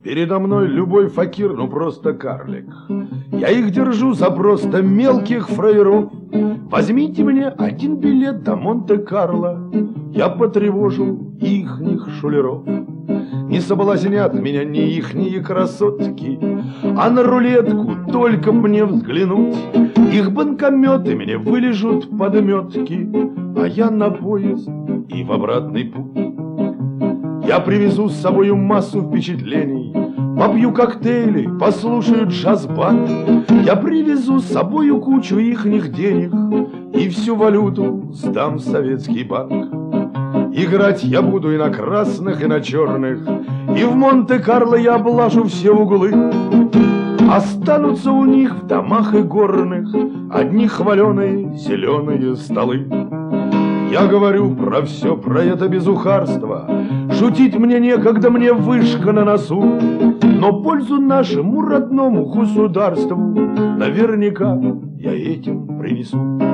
Передо мной любой факир, ну просто карлик. Я их держу за просто мелких фраеров. Возьмите мне один билет до Монте-Карло, я потревожу ихних шулеров. Не соблазнят меня ни ихние красотки, а на рулетку только мне взглянуть. Их банкометы мне вылежут подметки, а я на поезд и в обратный путь. Я привезу с собою массу впечатлений, попью коктейли, послушаю джаз-банд. Я привезу с собою кучу ихних денег и всю валюту сдам в советский банк. Играть я буду и на красных, и на черных, и в Монте-Карло я облажу все углы. Останутся у них в домах и горных одни хваленые зеленые столы. Я говорю про все, про это безухарство, шутить мне некогда, мне вышка на носу. Но пользу нашему родному государству наверняка я этим принесу.